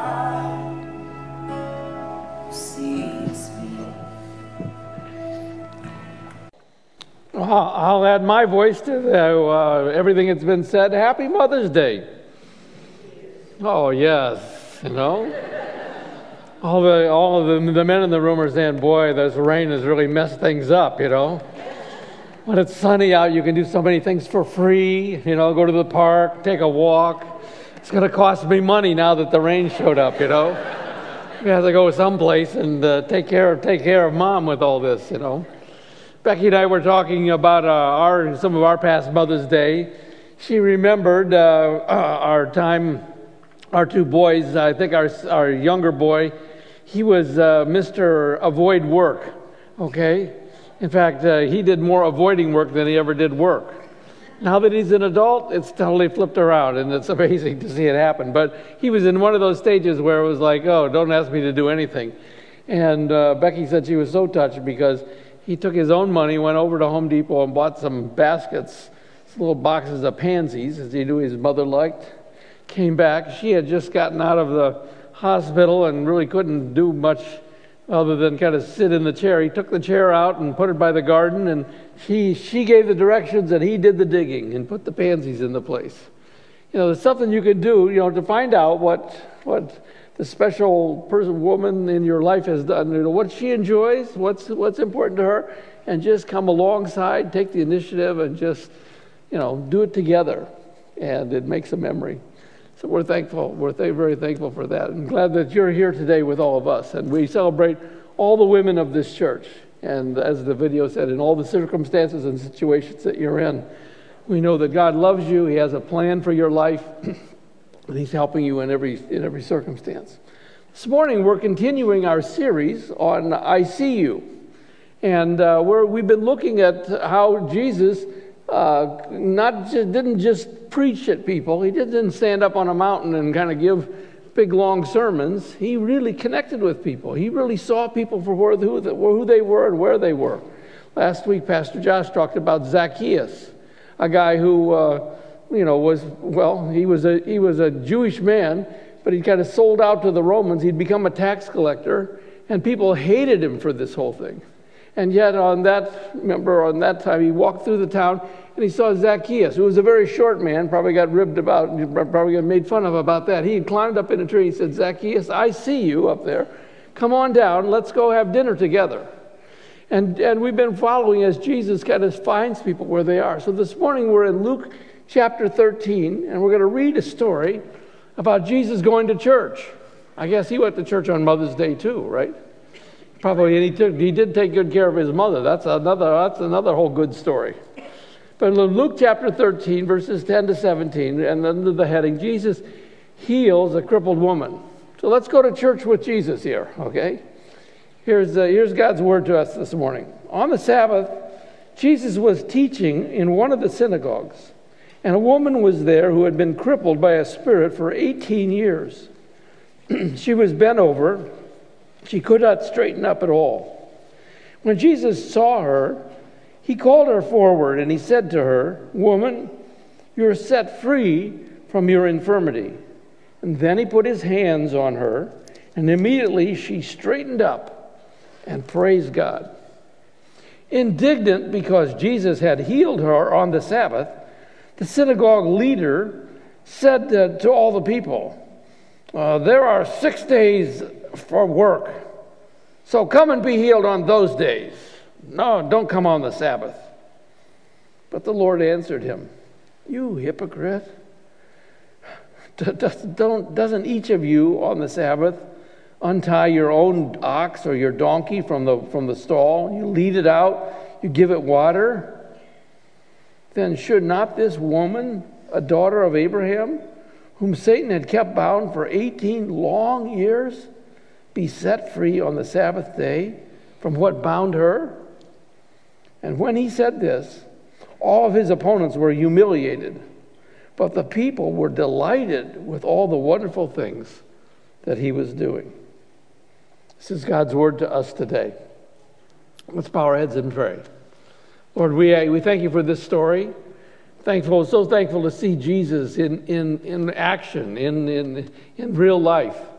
I'll add my voice to everything that's been said. Happy Mother's Day. Oh, yes, All of the men in the room are saying, boy, this rain has really messed things up, When it's sunny out, you can do so many things for free, go to the park, take a walk. It's going to cost me money now that the rain showed up, We have to go someplace and take care of Mom with all this, Becky and I were talking about some of our past Mother's Day. She remembered our time, our two boys. I think our younger boy, he was Mr. Avoid Work, okay? In fact, he did more avoiding work than he ever did work. Now that he's an adult, it's totally flipped around, and it's amazing to see it happen. But he was in one of those stages where it was like, oh, don't ask me to do anything. And Becky said she was so touched because he took his own money, went over to Home Depot and bought some baskets, some little boxes of pansies, as he knew his mother liked. Came back. She had just gotten out of the hospital and really couldn't do much other than kind of sit in the chair. He took the chair out and put it by the garden, and she gave the directions, and he did the digging and put the pansies in the place. There's something you could do, to find out what the special woman in your life has done, what she enjoys, what's important to her, and just come alongside, take the initiative, and just, do it together, and it makes a memory. So we're thankful. We're very thankful for that. I'm glad that you're here today with all of us, and we celebrate all the women of this church. And as the video said, in all the circumstances and situations that you're in, we know that God loves you. He has a plan for your life. And He's helping you in every circumstance. This morning, we're continuing our series on I See You. And we've been looking at how Jesus didn't just preach at people. He didn't stand up on a mountain and kind of give big, long sermons. He really connected with people. He really saw people for who they were and where they were. Last week, Pastor Josh talked about Zacchaeus, a guy who he was a Jewish man, but he kind of sold out to the Romans. He'd become a tax collector, and people hated him for this whole thing. And yet on that time, he walked through the town, and he saw Zacchaeus, who was a very short man, probably got ribbed about, probably got made fun of about that. He had climbed up in a tree. He said, Zacchaeus, I see you up there. Come on down. Let's go have dinner together. And we've been following as Jesus kind of finds people where they are. So this morning, we're in Luke chapter 13, and we're going to read a story about Jesus going to church. I guess he went to church on Mother's Day too, right? Probably, and he did take good care of his mother. That's another whole good story. But in Luke chapter 13, verses 10 to 17, and under the heading, Jesus heals a crippled woman. So let's go to church with Jesus here, okay? Here's God's word to us this morning. On the Sabbath, Jesus was teaching in one of the synagogues. And a woman was there who had been crippled by a spirit for 18 years. She was bent over. She could not straighten up at all. When Jesus saw her, he called her forward and he said to her, Woman, you're set free from your infirmity. And then he put his hands on her, and immediately she straightened up and praised God. Indignant because Jesus had healed her on the Sabbath, the synagogue leader said to all the people, there are 6 days for work, so come and be healed on those days. No, don't come on the Sabbath. But the Lord answered him, You hypocrite. Doesn't each of you on the Sabbath untie your own ox or your donkey from the stall? You lead it out, you give it water. Then should not this woman, a daughter of Abraham, whom Satan had kept bound for 18 long years, be set free on the Sabbath day from what bound her? And when he said this, all of his opponents were humiliated, but the people were delighted with all the wonderful things that he was doing. This is God's word to us today. Let's bow our heads and pray. Lord, we thank you for this story. So thankful to see Jesus in action, in real life.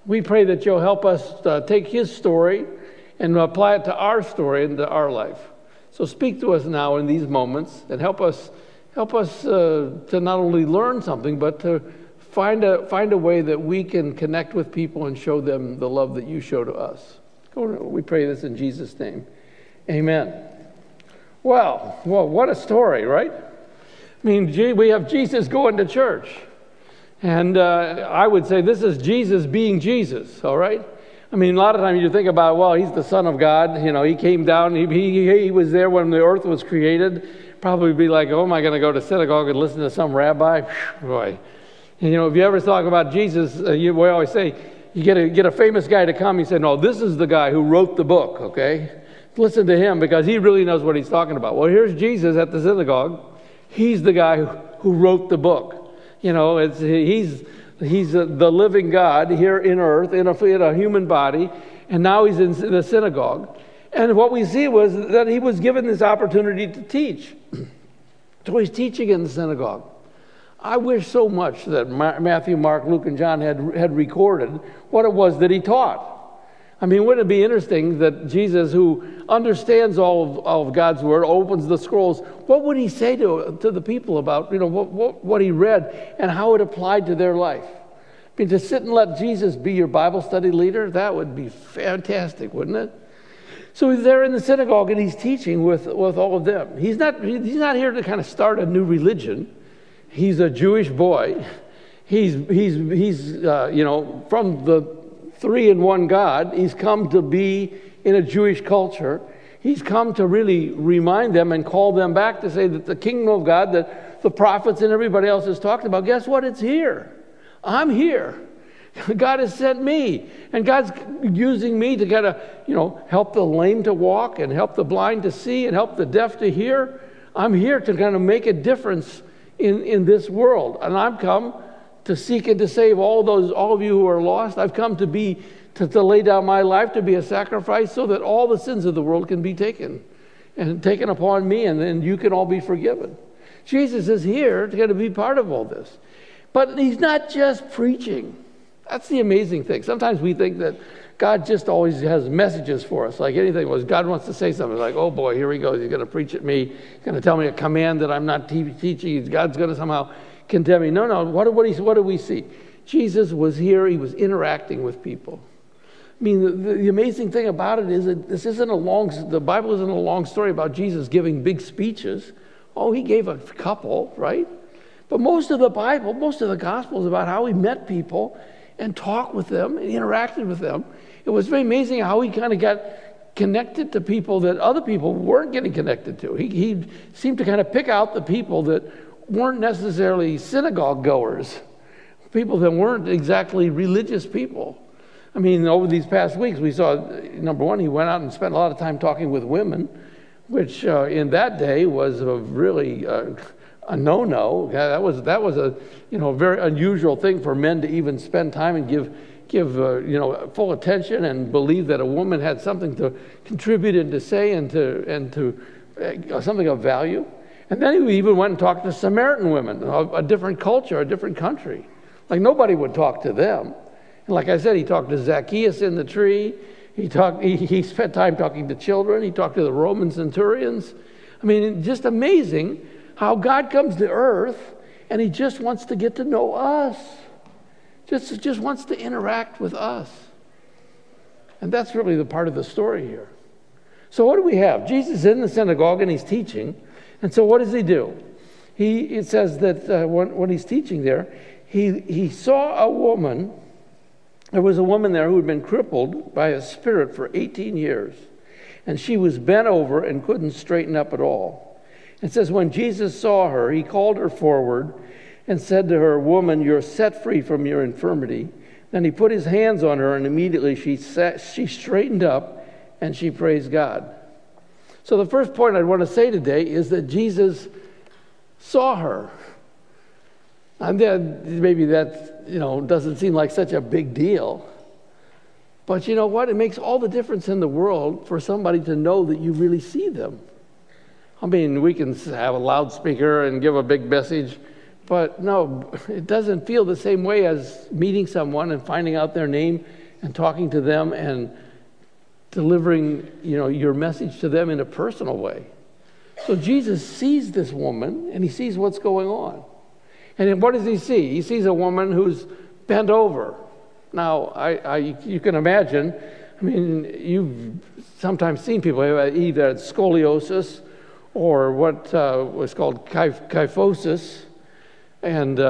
We pray that you'll help us take his story and apply it to our story and to our life. So speak to us now in these moments and help us to not only learn something, but to find a way that we can connect with people and show them the love that you show to us. We pray this in Jesus' name. Amen. Well, what a story, right? I mean, we have Jesus going to church. And I would say this is Jesus being Jesus, all right? I mean, a lot of times you think about, well, he's the Son of God. You know, he came down. He was there when the earth was created. Probably be like, oh, am I going to go to synagogue and listen to some rabbi? Boy. And, if you ever talk about Jesus, we always say, you get a famous guy to come. You say, no, this is the guy who wrote the book, okay? Listen to him because he really knows what he's talking about. Well, here's Jesus at the synagogue. He's the guy who wrote the book. He's the living God here in earth, in a human body, and now he's in the synagogue. And what we see was that he was given this opportunity to teach. So he's teaching in the synagogue. I wish so much that Matthew, Mark, Luke, and John had recorded what it was that he taught. I mean, wouldn't it be interesting that Jesus, who understands all of God's word, opens the scrolls, what would he say to the people about, what he read and how it applied to their life? I mean, to sit and let Jesus be your Bible study leader, that would be fantastic, wouldn't it? So he's there in the synagogue and he's teaching with all of them. He's not here to kind of start a new religion. He's a Jewish boy. He's from the 3-in-1 God. He's come to be in a Jewish culture. He's come to really remind them and call them back to say that the kingdom of God that the prophets and everybody else has talked about, guess what? It's here. I'm here. God has sent me. And God's using me to kind of, help the lame to walk and help the blind to see and help the deaf to hear. I'm here to kind of make a difference in this world. And I've come to seek and to save all of you who are lost. I've come to lay down my life to be a sacrifice so that all the sins of the world can be taken upon me, and then you can all be forgiven. Jesus is here to be part of all this. But he's not just preaching. That's the amazing thing. Sometimes we think that God just always has messages for us, like anything was. God wants to say something like, oh boy, here he goes. He's going to preach at me. He's going to tell me a command that I'm not teaching. God's going to somehow condemn me. No. What do we see? Jesus was here. He was interacting with people. I mean, the amazing thing about it is that the Bible isn't a long story about Jesus giving big speeches. Oh, he gave a couple, right? But most of the Bible, most of the Gospel is about how he met people and talked with them and interacted with them. It was very amazing how he kind of got connected to people that other people weren't getting connected to. He seemed to kind of pick out the people that weren't necessarily synagogue goers, people that weren't exactly religious people. I mean, over these past weeks, we saw, number one, he went out and spent a lot of time talking with women, which in that day was really a no-no. That was a very unusual thing for men to even spend time and give full attention and believe that a woman had something to contribute and to say and to something of value. And then he even went and talked to Samaritan women, a different culture, a different country. Like nobody would talk to them. And like I said, he talked to Zacchaeus in the tree. He spent time talking to children. He talked to the Roman centurions. I mean, just amazing how God comes to earth and he just wants to get to know us. Just wants to interact with us. And that's really the part of the story here. So what do we have? Jesus is in the synagogue and he's teaching. And so what does he do? It says that when he's teaching there, he saw a woman. There was a woman there who had been crippled by a spirit for 18 years. And she was bent over and couldn't straighten up at all. It says when Jesus saw her, he called her forward and said to her, "Woman, you're set free from your infirmity." Then he put his hands on her, and immediately she straightened up and she praised God. So the first point I want to say today is that Jesus saw her. And then maybe that, doesn't seem like such a big deal. But you know what? It makes all the difference in the world for somebody to know that you really see them. I mean, we can have a loudspeaker and give a big message, But no, it doesn't feel the same way as meeting someone and finding out their name and talking to them and delivering, your message to them in a personal way. So Jesus sees this woman and he sees what's going on. And then what does he see? He sees a woman who's bent over. Now, you can imagine, you've sometimes seen people who have either scoliosis or what was called kyphosis. And,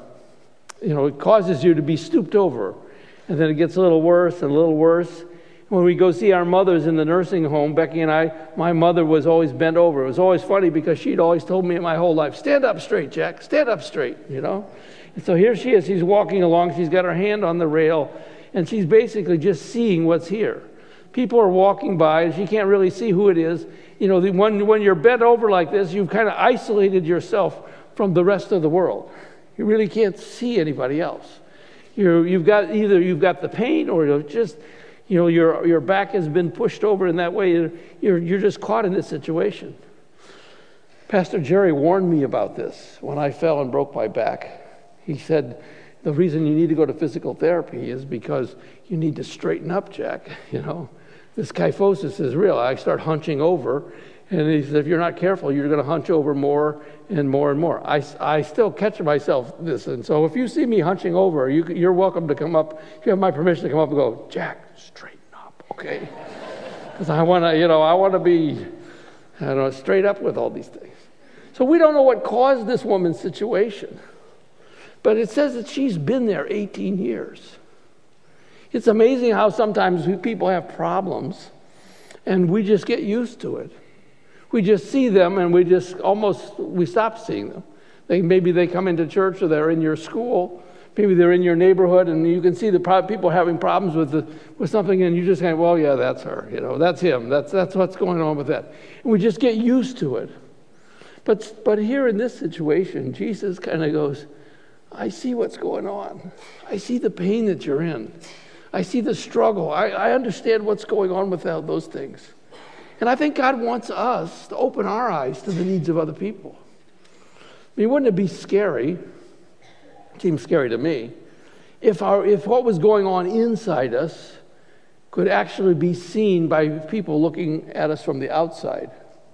it causes you to be stooped over. And then it gets a little worse and a little worse. When we go see our mothers in the nursing home, Becky and I, my mother was always bent over. It was always funny because she'd always told me my whole life, stand up straight, Jack, stand up straight, And so here she is, she's walking along, she's got her hand on the rail, and she's basically just seeing what's here. People are walking by, and she can't really see who it is. When you're bent over like this, you've kind of isolated yourself from the rest of the world. You really can't see anybody else. You've got the pain, or you're just, your back has been pushed over in that way. You're just caught in this situation. Pastor Jerry warned me about this when I fell and broke my back. He said, the reason you need to go to physical therapy is because you need to straighten up, Jack. This kyphosis is real. I start hunching over, and he said, if you're not careful, you're going to hunch over more and more and more. I still catch myself this, and so if you see me hunching over, you're welcome to come up. If you have my permission to come up and go, Jack, straighten up, okay? Because I want to be, straight up with all these things. So we don't know what caused this woman's situation, but it says that she's been there 18 years. It's amazing how sometimes people have problems, and we just get used to it. We just see them, and we stop seeing them. Maybe they come into church, or they're in your school. Maybe they're in your neighborhood, and you can see the people having problems with something, and you just kind of, well, yeah, that's her. That's him. That's what's going on with that. And we just get used to it. But here in this situation, Jesus kind of goes, I see what's going on. I see the pain that you're in. I see the struggle. I understand what's going on with those things. And I think God wants us to open our eyes to the needs of other people. Wouldn't it be scary? It seems scary to me. If what was going on inside us could actually be seen by people looking at us from the outside.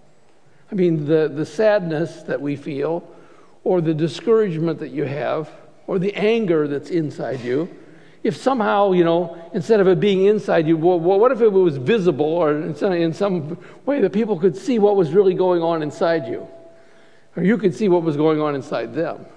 The sadness that we feel, or the discouragement that you have, or the anger that's inside you, if somehow, instead of it being inside you, what if it was visible, or in some way that people could see what was really going on inside you? Or you could see what was going on inside them.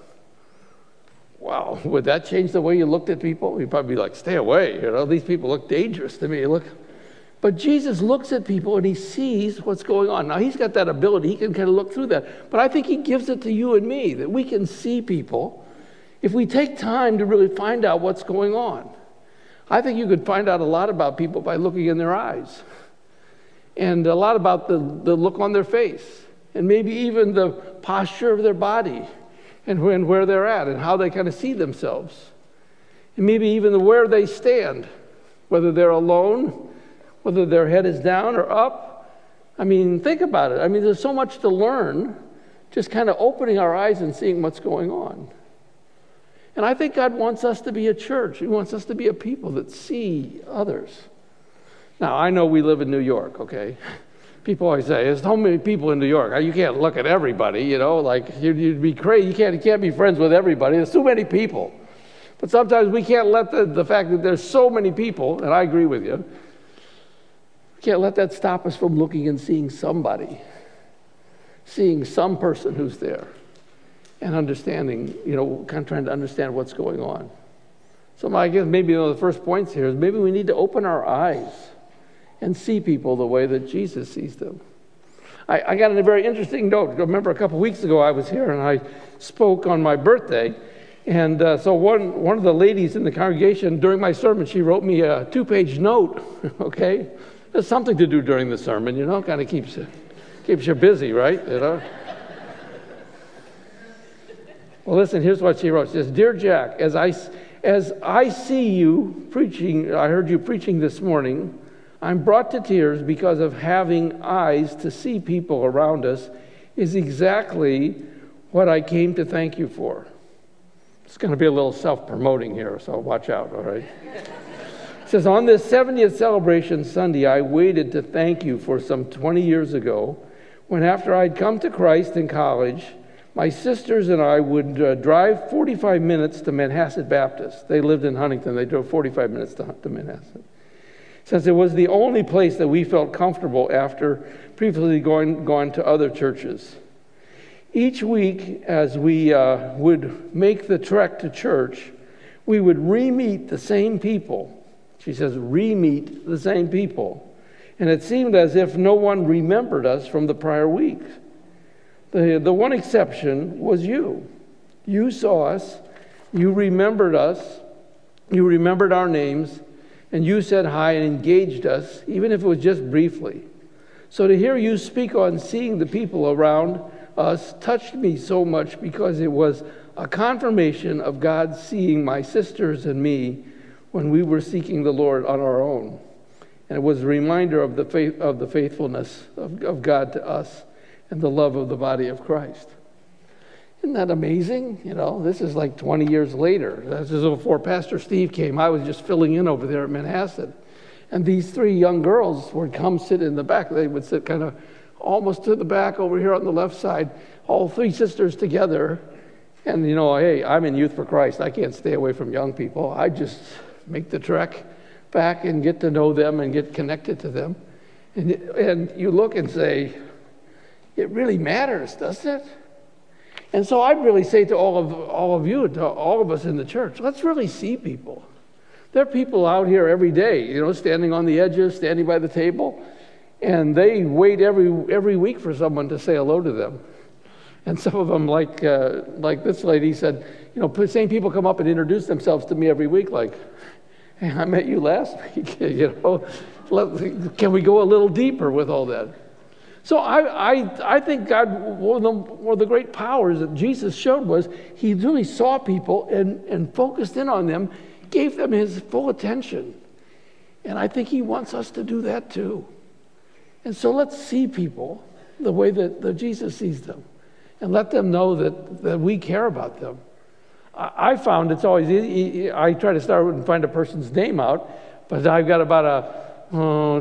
Wow, would that change the way you looked at people? You'd probably be like, stay away, these people look dangerous to me. But Jesus looks at people and he sees what's going on. Now, he's got that ability. He can kind of look through that. But I think he gives it to you and me, that we can see people if we take time to really find out what's going on. I think you could find out a lot about people by looking in their eyes, and a lot about the look on their face, and maybe even the posture of their body, and where they're at, and how they kind of see themselves, and maybe even where they stand, whether they're alone, whether their head is down or up. Think about it. There's so much to learn, just kind of opening our eyes and seeing what's going on. And I think God wants us to be a church. He wants us to be a people that see others. Now, I know we live in New York, okay? People always say, there's so many people in New York. You can't look at everybody, you'd be crazy. You can't be friends with everybody. There's too many people. But sometimes we can't let the fact that there's so many people, and I agree with you, we can't let that stop us from looking and seeing somebody, seeing some person who's there, and understanding, kind of trying to understand what's going on. So I guess maybe one of the first points here is maybe we need to open our eyes and see people the way that Jesus sees them. I got a very interesting note. I remember a couple weeks ago I was here and I spoke on my birthday. And so one of the ladies in the congregation during my sermon, she wrote me a 2-page note, okay? There's something to do during the sermon, kind of keeps you busy, right? Well, listen, here's what she wrote. She says, Dear Jack, as I see you preaching, I heard you preaching this morning, I'm brought to tears because of having eyes to see people around us is exactly what I came to thank you for. It's going to be a little self-promoting here, so watch out, all right? It says, on this 70th celebration Sunday, I waited to thank you for some 20 years ago, when after I'd come to Christ in college, my sisters and I would drive 45 minutes to Manhasset Baptist. They lived in Huntington. They drove 45 minutes to Manhasset. Since it was the only place that we felt comfortable after previously gone to other churches. Each week, as we would make the trek to church, we would re-meet the same people. She says, re-meet the same people. And it seemed as if no one remembered us from the prior week. The one exception was you. You saw us, you remembered us, you remembered our names, and you said hi and engaged us, even if it was just briefly. So to hear you speak on seeing the people around us touched me so much because it was a confirmation of God seeing my sisters and me when we were seeking the Lord on our own. And it was a reminder of the faithfulness of God to us and the love of the body of Christ. Isn't that amazing? You know, this is like 20 years later. This is before Pastor Steve came. I was just filling in over there at Manhasset. And these three young girls would come sit in the back. They would sit kind of almost to the back over here on the left side, all three sisters together. And, you know, hey, I'm in Youth for Christ. I can't stay away from young people. I just make the trek back and get to know them and get connected to them. And you look and say, it really matters, doesn't it? And so I'd really say to all of you, to all of us in the church, let's really see people. There are people out here every day, you know, standing on the edges, standing by the table, and they wait every week for someone to say hello to them. And some of them, like this lady said, you know, same people come up and introduce themselves to me every week, like, hey, I met you last week. You know, can we go a little deeper with all that? So I think God, one of the great powers that Jesus showed was he really saw people and focused in on them, gave them his full attention. And I think he wants us to do that too. And so let's see people the way that Jesus sees them and let them know that we care about them. I found it's always easy. I try to start and find a person's name out, but I've got about a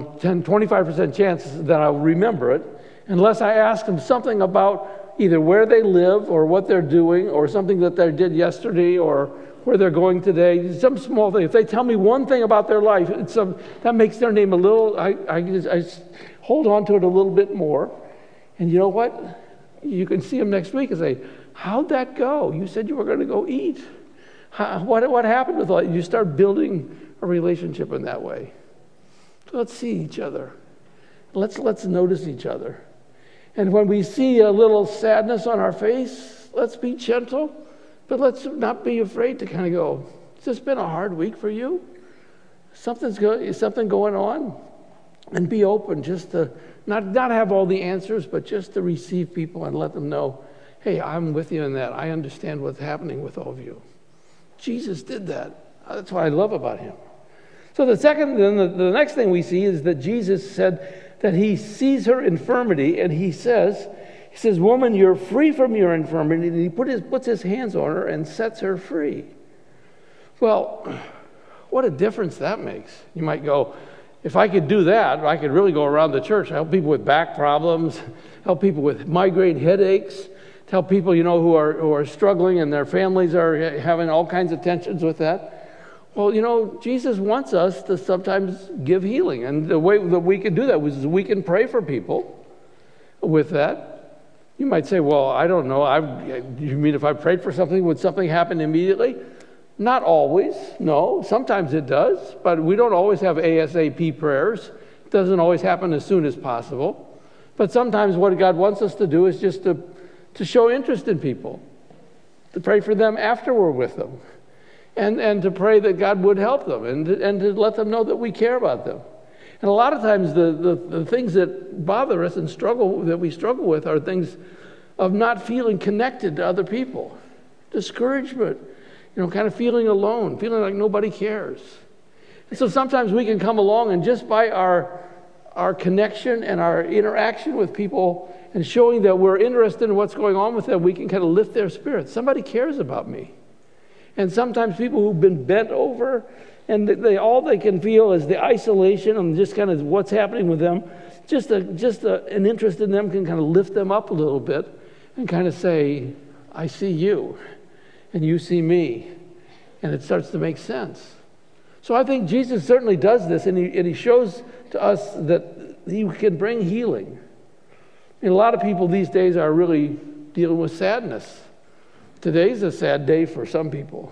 25% chance that I'll remember it unless I ask them something about either where they live or what they're doing or something that they did yesterday or where they're going today, some small thing. If they tell me one thing about their life, that makes their name a little, I hold on to it a little bit more. And you know what? You can see them next week and say, how'd that go? You said you were going to go eat. What happened with all that? You start building a relationship in that way. So let's see each other. Let's notice each other. And when we see a little sadness on our face, let's be gentle, but let's not be afraid to kind of go, has this been a hard week for you? Is something going on? And be open just to not have all the answers, but just to receive people and let them know, hey, I'm with you in that. I understand what's happening with all of you. Jesus did that. That's what I love about him. So the next thing we see is that Jesus said that he sees her infirmity, and he says, woman, you're free from your infirmity. And he puts his hands on her and sets her free. Well, what a difference that makes. You might go, if I could do that, I could really go around the church, help people with back problems, help people with migraine headaches, help people, you know, who are struggling and their families are having all kinds of tensions with that. Well, you know, Jesus wants us to sometimes give healing. And the way that we can do that is we can pray for people with that. You might say, well, I don't know. You mean if I prayed for something, would something happen immediately? Not always, no. Sometimes it does, but we don't always have ASAP prayers. It doesn't always happen as soon as possible. But sometimes what God wants us to do is just to show interest in people, to pray for them after we're with them, and to pray that God would help them, and to let them know that we care about them. And a lot of times the things that bother us and we struggle with are things of not feeling connected to other people, discouragement, you know, kind of feeling alone, feeling like nobody cares. And so sometimes we can come along and just by our connection and our interaction with people and showing that we're interested in what's going on with them, we can kind of lift their spirits. Somebody cares about me. And sometimes people who've been bent over, and all they can feel is the isolation and just kind of what's happening with them. An interest in them can kind of lift them up a little bit and kind of say, I see you, and you see me. And it starts to make sense. So I think Jesus certainly does this, and he shows to us that he can bring healing. I mean, a lot of people these days are really dealing with sadness. Today's a sad day for some people,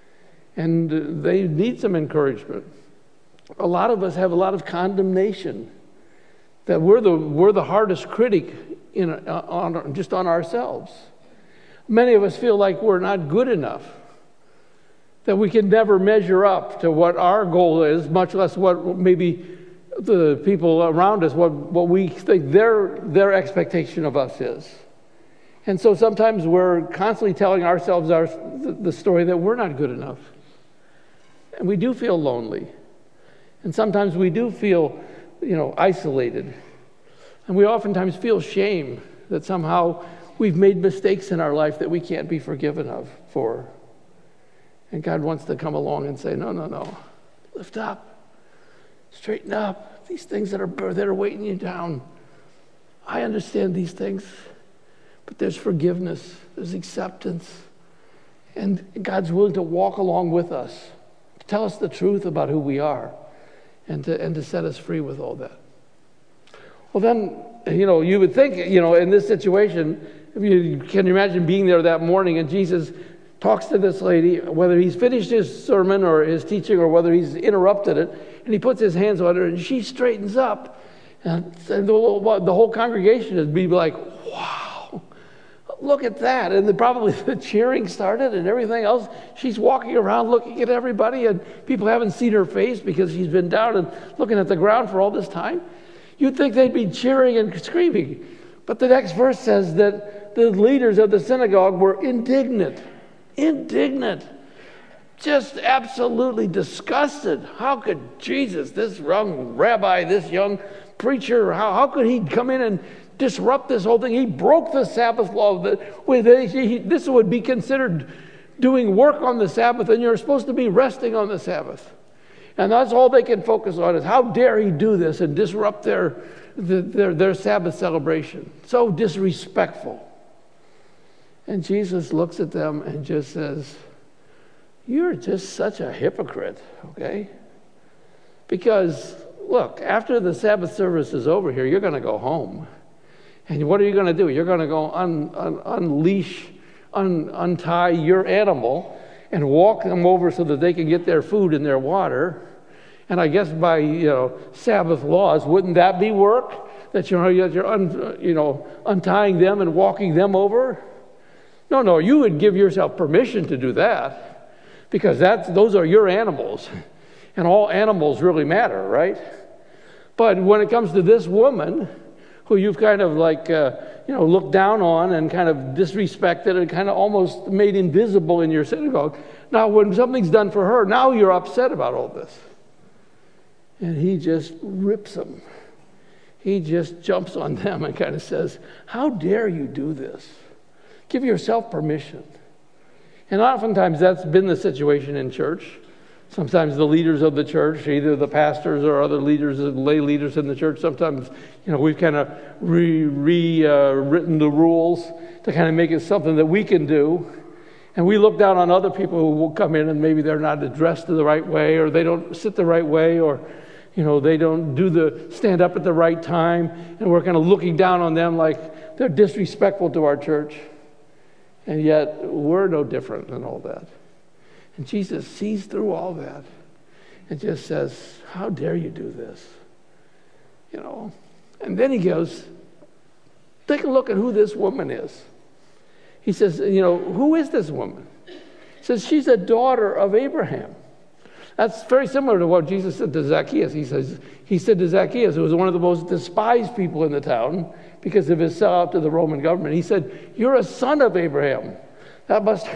and they need some encouragement. A lot of us have a lot of condemnation, that we're the hardest critic just on ourselves. Many of us feel like we're not good enough, that we can never measure up to what our goal is, much less what maybe the people around us, what we think their expectation of us is. And so sometimes we're constantly telling ourselves the story that we're not good enough. And we do feel lonely. And sometimes we do feel, isolated. And we oftentimes feel shame that somehow we've made mistakes in our life that we can't be forgiven for. And God wants to come along and say, no, lift up, straighten up. These things that are weighting you down, I understand these things, but there's forgiveness, there's acceptance, and God's willing to walk along with us, to tell us the truth about who we are, and to set us free with all that. Well, then, you would think, in this situation, can you imagine being there that morning and Jesus talks to this lady, whether he's finished his sermon or his teaching or whether he's interrupted it, and he puts his hands on her and she straightens up. And the whole congregation would be like, wow, look at that. And then probably the cheering started and everything else. She's walking around looking at everybody, and people haven't seen her face because she's been down and looking at the ground for all this time. You'd think they'd be cheering and screaming. But the next verse says that the leaders of the synagogue were indignant, just absolutely disgusted. How could Jesus, this young rabbi, this young preacher, how could he come in and disrupt this whole thing? He broke the Sabbath law. This would be considered doing work on the Sabbath, and you're supposed to be resting on the Sabbath. And that's all they can focus on is how dare he do this and disrupt their Sabbath celebration. So disrespectful. And Jesus looks at them and just says, you're just such a hypocrite, okay? Because, look, after the Sabbath service is over here, you're going to go home. And what are you going to do? You're going to go untie your animal and walk them over so that they can get their food and their water. And I guess by, Sabbath laws, wouldn't that be work? That you're untying them and walking them over? No, you would give yourself permission to do that because those are your animals, and all animals really matter, right? But when it comes to this woman who you've kind of looked down on and kind of disrespected and kind of almost made invisible in your synagogue, now when something's done for her, now you're upset about all this. And he just rips them. He just jumps on them and kind of says, how dare you do this? Give yourself permission. And oftentimes that's been the situation in church. Sometimes the leaders of the church, either the pastors or other leaders, lay leaders in the church, sometimes, we've kind of rewritten the rules to kind of make it something that we can do. And we look down on other people who will come in and maybe they're not dressed the right way, or they don't sit the right way, or they don't stand up at the right time, and we're kind of looking down on them like they're disrespectful to our church. And yet, we're no different than all that. And Jesus sees through all that and just says, how dare you do this? And then he goes, take a look at who this woman is. He says, who is this woman? He says, she's a daughter of Abraham. That's very similar to what Jesus said to Zacchaeus. He said to Zacchaeus, who was one of the most despised people in the town because of his sellout to the Roman government, he said, you're a son of Abraham. That must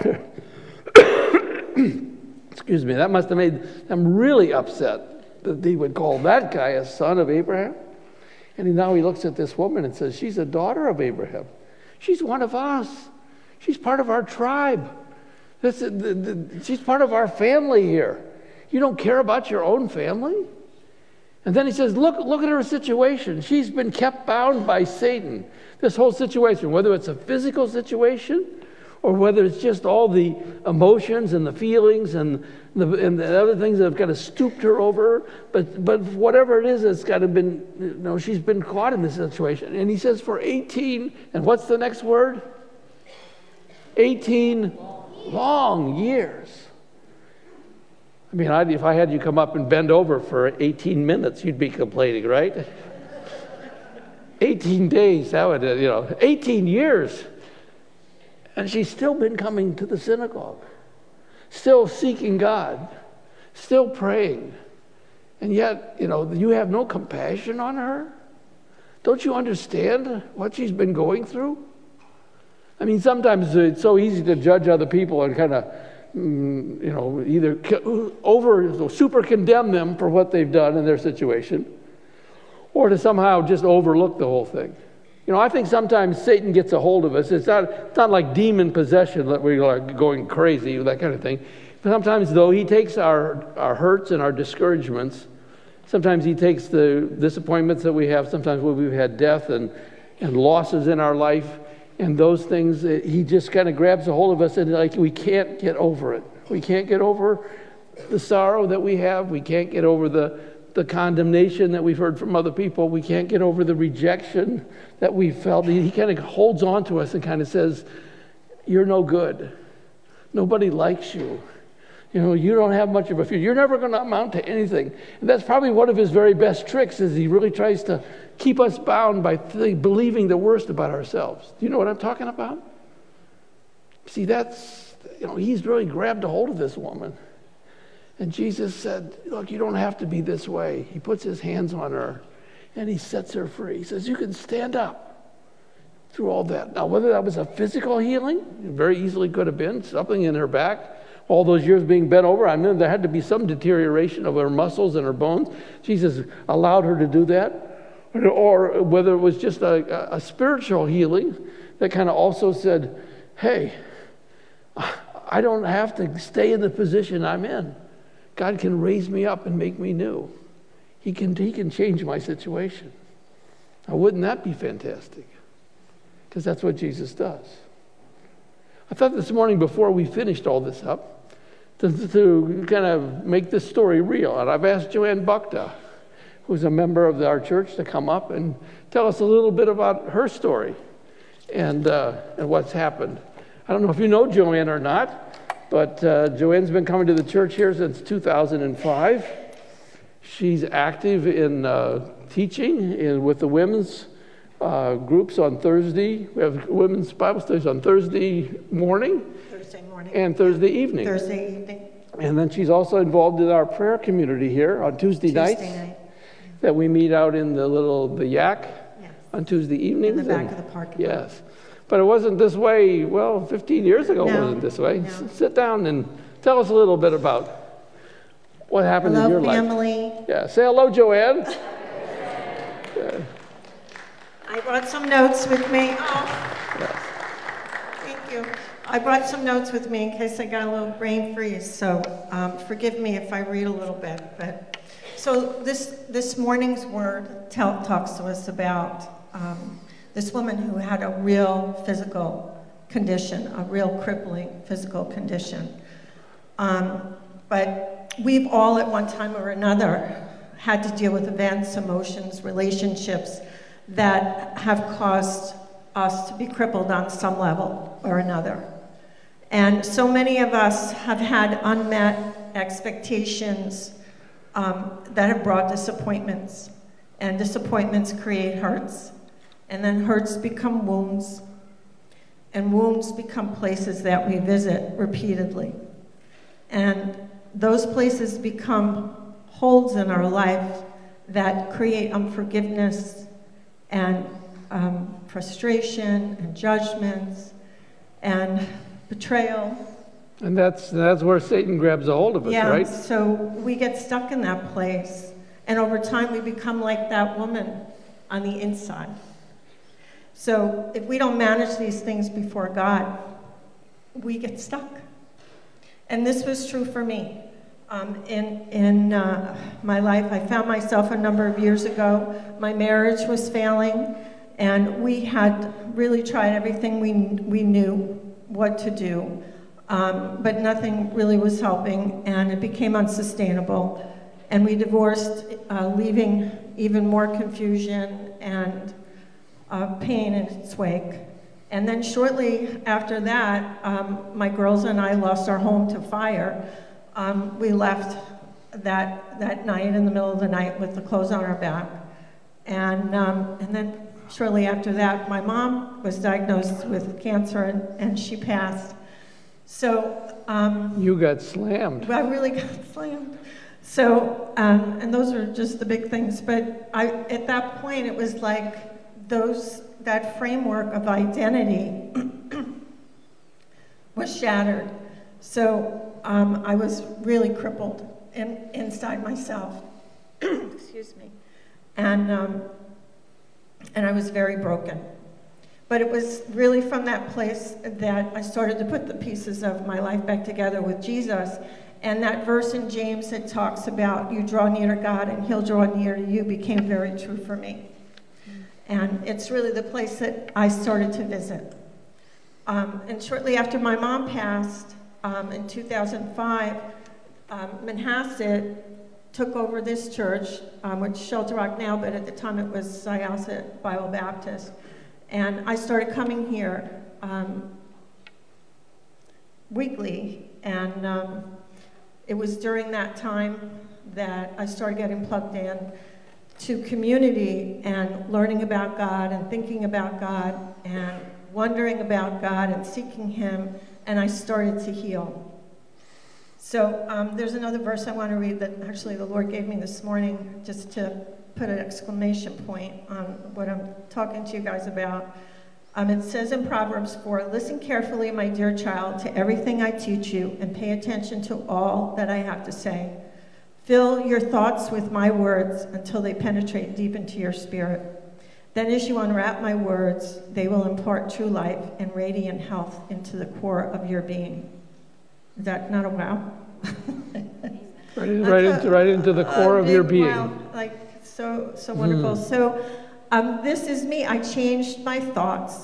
have made them really upset that he would call that guy a son of Abraham. And now he looks at this woman and says, she's a daughter of Abraham. She's one of us. She's part of our tribe. She's part of our family here. You don't care about your own family? And then he says, look at her situation. She's been kept bound by Satan. This whole situation, whether it's a physical situation or whether it's just all the emotions and the feelings and the other things that have kind of stooped her over. But whatever it is, it's got to been, she's been caught in this situation. And he says for 18, and what's the next word? 18 long years. I mean, if I had you come up and bend over for 18 minutes, you'd be complaining, right? 18 days, that would, 18 years. And she's still been coming to the synagogue, still seeking God, still praying. And yet, you have no compassion on her? Don't you understand what she's been going through? I mean, sometimes it's so easy to judge other people and kind of, either super condemn them for what they've done in their situation, or to somehow just overlook the whole thing. I think sometimes Satan gets a hold of us. It's not like demon possession that we're like going crazy, that kind of thing. But sometimes, though, he takes our hurts and our discouragements. Sometimes he takes the disappointments that we have. Sometimes when we've had death and losses in our life, and those things, he just kind of grabs a hold of us and we can't get over it. We can't get over the sorrow that we have. We can't get over the condemnation that we've heard from other people. We can't get over the rejection that we felt. He kind of holds on to us and kind of says, you're no good. Nobody likes you. You don't have much of a future. You're never going to amount to anything. And that's probably one of his very best tricks, is he really tries to keep us bound by believing the worst about ourselves. Do you know what I'm talking about? See, he's really grabbed a hold of this woman. And Jesus said, look, you don't have to be this way. He puts his hands on her and he sets her free. He says, you can stand up through all that. Now, whether that was a physical healing, it very easily could have been something in her back. All those years being bent over, I mean, there had to be some deterioration of her muscles and her bones. Jesus allowed her to do that. Or whether it was just a spiritual healing that kind of also said, hey, I don't have to stay in the position I'm in. God can raise me up and make me new. He can change my situation. Now, wouldn't that be fantastic? Because that's what Jesus does. I thought this morning, before we finished all this up, to kind of make this story real, and I've asked Joanne Buckta, who's a member of our church, to come up and tell us a little bit about her story and what's happened. I don't know if you know Joanne or not, but Joanne's been coming to the church here since 2005. She's active in teaching with the women's groups on Thursday. We have women's Bible studies on Thursday morning and Thursday evening. And then she's also involved in our prayer community here on Tuesday nights. That we meet out in the Yak on Tuesday evenings. In the back of the parking lot. Yes. But it wasn't this way, 15 years ago it wasn't this way. No. Sit down and tell us a little bit about what happened in your life. Hello, family. Yeah, say hello, Joanne. I brought some notes with me. Oh, yes. Thank you. I brought some notes with me in case I got a little brain freeze, so forgive me if I read a little bit. So this morning's word talks to us about this woman who had a real physical condition, a real crippling physical condition. But we've all at one time or another had to deal with events, emotions, relationships that have caused us to be crippled on some level or another. And so many of us have had unmet expectations that have brought disappointments. And disappointments create hurts. And then hurts become wounds. And wounds become places that we visit repeatedly. And those places become holes in our life that create unforgiveness and frustration and judgments and betrayal. And that's where Satan grabs a hold of us, right? Yeah, so we get stuck in that place. And over time, we become like that woman on the inside. So if we don't manage these things before God, we get stuck. And this was true for me. In my life, I found myself a number of years ago. My marriage was failing, and we had really tried everything we knew what to do, but nothing really was helping, and it became unsustainable. And we divorced, leaving even more confusion and pain in its wake. And then shortly after that, my girls and I lost our home to fire. We left that night in the middle of the night with the clothes on our back. And then shortly after that, my mom was diagnosed with cancer, and she passed. So you got slammed. I really got slammed. So, and those are just the big things. But at that point, it was like that framework of identity was shattered. So I was really crippled inside myself. Excuse me. And I was very broken. But it was really from that place that I started to put the pieces of my life back together with Jesus. And that verse in James that talks about you draw near to God and he'll draw near to you became very true for me. And it's really the place that I started to visit. And shortly after my mom passed, in 2005, Manhasset took over this church, which is Shelter Rock now, but at the time it was Syosset Bible Baptist. And I started coming here weekly, and it was during that time that I started getting plugged in to community and learning about God and thinking about God and wondering about God and seeking Him, and I started to heal. So there's another verse I want to read that actually the Lord gave me this morning just to put an exclamation point on what I'm talking to you guys about. It says in Proverbs 4, "Listen carefully, my dear child, to everything I teach you, and pay attention to all that I have to say. Fill your thoughts with my words until they penetrate deep into your spirit. Then as you unwrap my words, they will impart true life and radiant health into the core of your being." Is that not a wow? right into the core of your being. Wow, like so wonderful. So this is me. I changed my thoughts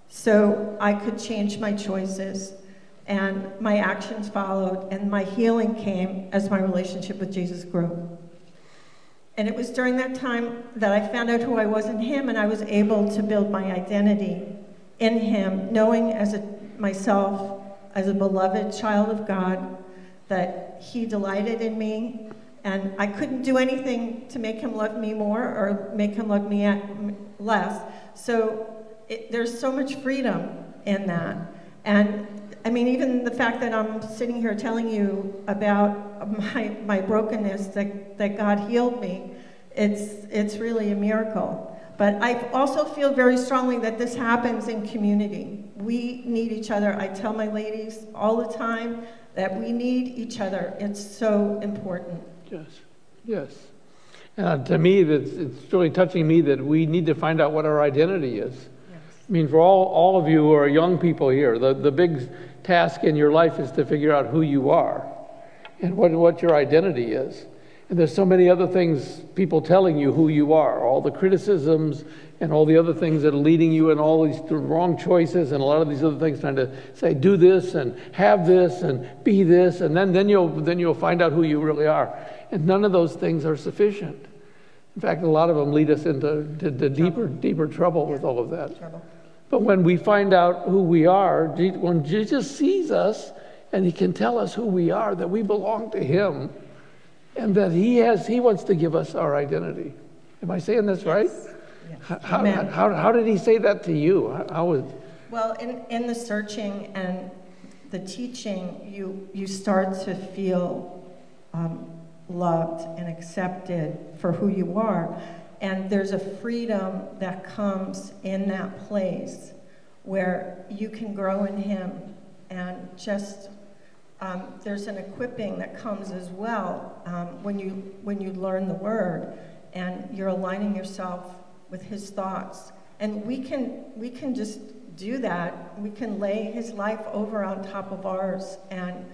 so I could change my choices, and my actions followed, and my healing came as my relationship with Jesus grew. And it was during that time that I found out who I was in Him, and I was able to build my identity in Him, knowing myself as a beloved child of God, that He delighted in me, and I couldn't do anything to make Him love me more or make Him love me less. So there's so much freedom in that. And I mean, even the fact that I'm sitting here telling you about my brokenness, that God healed me, it's really a miracle. But I also feel very strongly that this happens in community. We need each other. I tell my ladies all the time that we need each other. It's so important. Yes. To me, it's really touching me that we need to find out what our identity is. Yes. I mean, for all of you who are young people here, the big task in your life is to figure out who you are and what your identity is. And there's so many other things, people telling you who you are, all the criticisms and all the other things that are leading you in all these wrong choices and a lot of these other things, trying to say, do this and have this and be this, and then you'll find out who you really are. And none of those things are sufficient. In fact, a lot of them lead us into deeper trouble with all of that. But when we find out who we are, when Jesus sees us and He can tell us who we are, that we belong to Him, and that He wants to give us our identity. Am I saying this right? Yes. How did He say that to you? Well, in the searching and the teaching, you start to feel loved and accepted for who you are. And there's a freedom that comes in that place where you can grow in Him, and just there's an equipping that comes as well when you learn the Word and you're aligning yourself with His thoughts. And we can just do that. We can lay His life over on top of ours, and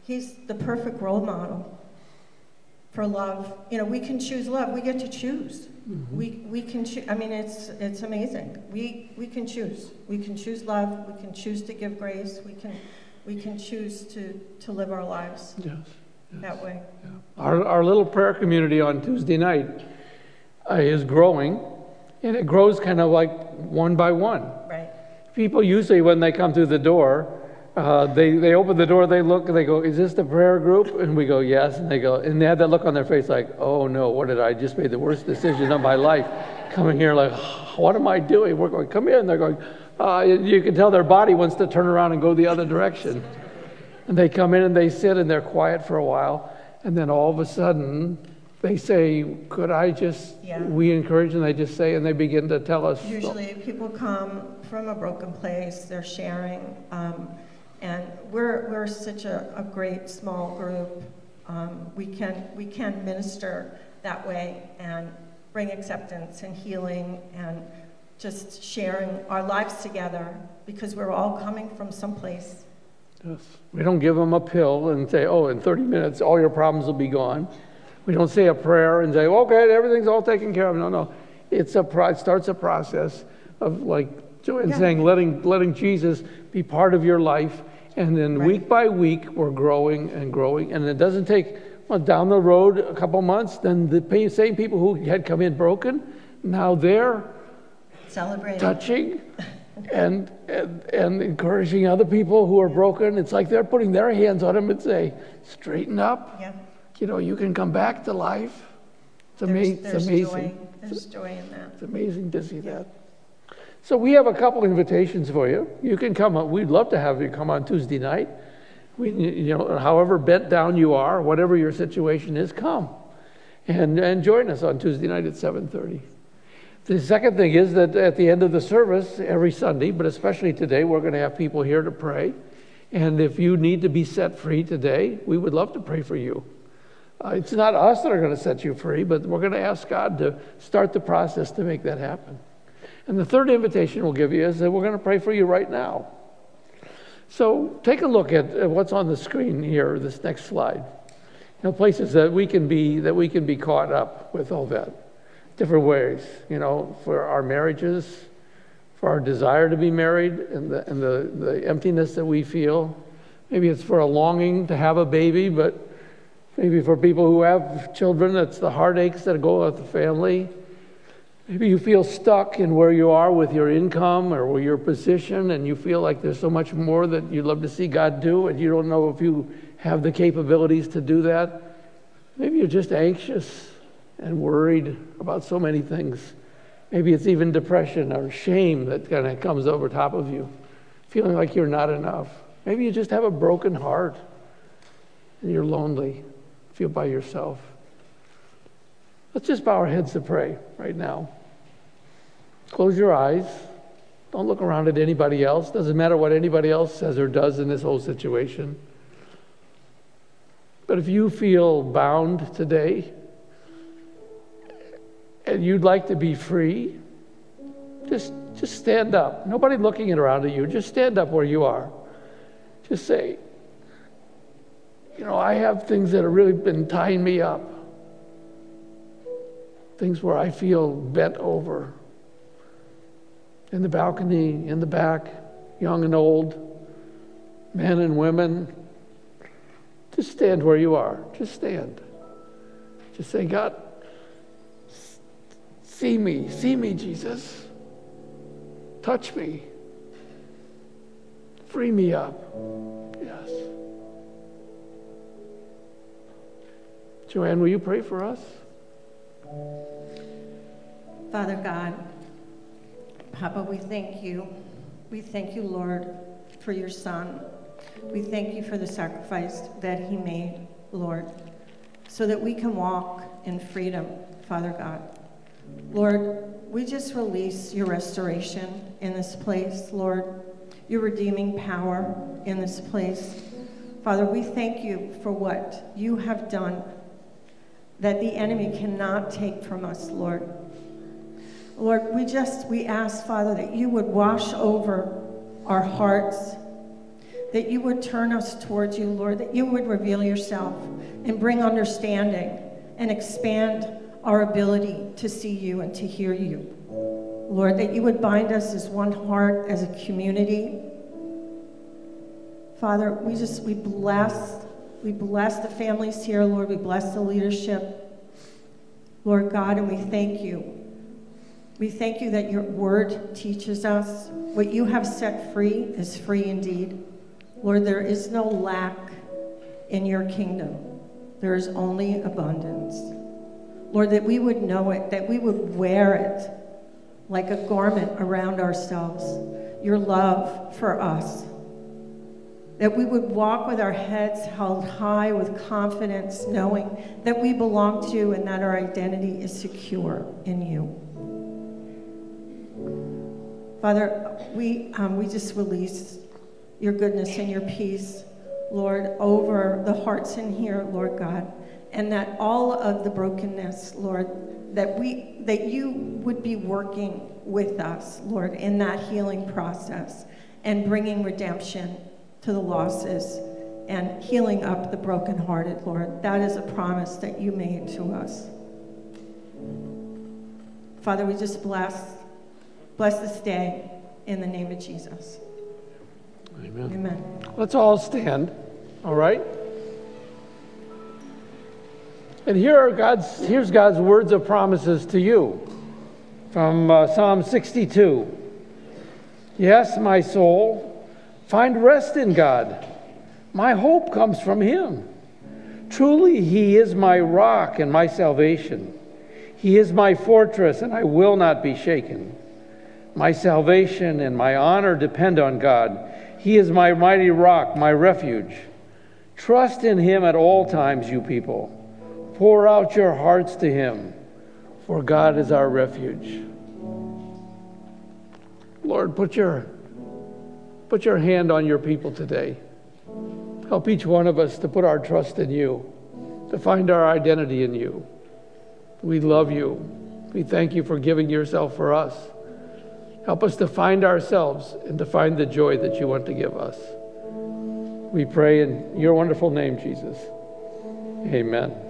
He's the perfect role model for love. You know, we can choose love. We get to choose. We can choose. I mean, it's amazing. We can choose. We can choose love. We can choose to give grace. We can choose to live our lives that way. Yeah. Our little prayer community on Tuesday night is growing, and it grows kind of like one by one. Right. People usually, when they come through the door, they open the door, they look, and they go, "Is this the prayer group?" And we go, "Yes." And they go, and they have that look on their face like, "Oh no, what did I just made the worst decision of my life?" Coming here like, "What am I doing?" We're going, "Come in." They're going, you can tell their body wants to turn around and go the other direction. And they come in and they sit and they're quiet for a while. And then all of a sudden, they say, "Could I just," we encourage, and they just say, and they begin to tell us. Usually people come from a broken place, they're sharing, and we're such a great small group. We can minister that way and bring acceptance and healing and just sharing our lives together, because we're all coming from someplace. Yes. We don't give them a pill and say, "Oh, in 30 minutes, all your problems will be gone." We don't say a prayer and say, "Okay, everything's all taken care of." No. It starts a process of, like Joanne saying, letting Jesus be part of your life. And then week by week, we're growing and growing. And it doesn't take, down the road a couple months, then the same people who had come in broken, now they're celebrating, touching, and encouraging other people who are broken. It's like they're putting their hands on them and say, "Straighten up. Yeah. You know, you can come back to life." It's amazing. There's joy in that. It's amazing to see that. So we have a couple invitations for you. You can come. We'd love to have you come on Tuesday night. However bent down you are, whatever your situation is, come and join us on Tuesday night at 7:30. The second thing is that at the end of the service, every Sunday, but especially today, we're going to have people here to pray. And if you need to be set free today, we would love to pray for you. It's not us that are going to set you free, but we're going to ask God to start the process to make that happen. And the third invitation we'll give you is that we're going to pray for you right now. So take a look at what's on the screen here, this next slide. Places that we can be caught up with all that. Different ways, for our marriages, for our desire to be married, and the emptiness that we feel. Maybe it's for a longing to have a baby, but maybe for people who have children, it's the heartaches that go with the family. Maybe you feel stuck in where you are with your income or with your position, and you feel like there's so much more that you'd love to see God do, and you don't know if you have the capabilities to do that. Maybe you're just anxious and worried about so many things. Maybe it's even depression or shame that kind of comes over top of you, feeling like you're not enough. Maybe you just have a broken heart and you're lonely, feel by yourself. Let's just bow our heads to pray right now. Close your eyes. Don't look around at anybody else. Doesn't matter what anybody else says or does in this whole situation. But if you feel bound today and you'd like to be free, just stand up. Nobody looking around at you. Just stand up where you are. Just say, I have things that have really been tying me up. Things where I feel bent over. In the balcony, in the back, young and old, men and women. Just stand where you are. Just stand. Just say, "God, see me, Jesus. Touch me. Free me up." Yes. Joanne, will you pray for us? Father God, Papa, we thank you. We thank you, Lord, for your Son. We thank you for the sacrifice that he made, Lord, so that we can walk in freedom, Father God. Lord, we just release your restoration in this place, Lord, your redeeming power in this place. Father, we thank you for what you have done that the enemy cannot take from us, Lord. Lord, we ask, Father, that you would wash over our hearts, that you would turn us towards you, Lord, that you would reveal yourself and bring understanding and expand our ability to see you and to hear you. Lord, that you would bind us as one heart, as a community. Father, we bless the families here, Lord. We bless the leadership, Lord God, and we thank you. We thank you that your word teaches us what you have set free is free indeed. Lord, there is no lack in your kingdom. There is only abundance. Lord, that we would know it, that we would wear it like a garment around ourselves, your love for us. That we would walk with our heads held high with confidence, knowing that we belong to you and that our identity is secure in you. Father, we just release your goodness and your peace, Lord, over the hearts in here, Lord God, and that all of the brokenness, Lord, that you would be working with us, Lord, in that healing process and bringing redemption to the losses and healing up the brokenhearted, Lord. That is a promise that you made to us. Father, we just bless this day in the name of Jesus. Amen. Amen. Let's all stand, all right? And here's God's words of promises to you from Psalm 62. Yes, my soul, find rest in God. My hope comes from him. Truly, he is my rock and my salvation. He is my fortress, and I will not be shaken. My salvation and my honor depend on God. He is my mighty rock, my refuge. Trust in him at all times, you people. Pour out your hearts to him, for God is our refuge. Lord, put your hand on your people today. Help each one of us to put our trust in you, to find our identity in you. We love you. We thank you for giving yourself for us. Help us to find ourselves and to find the joy that you want to give us. We pray in your wonderful name, Jesus. Amen.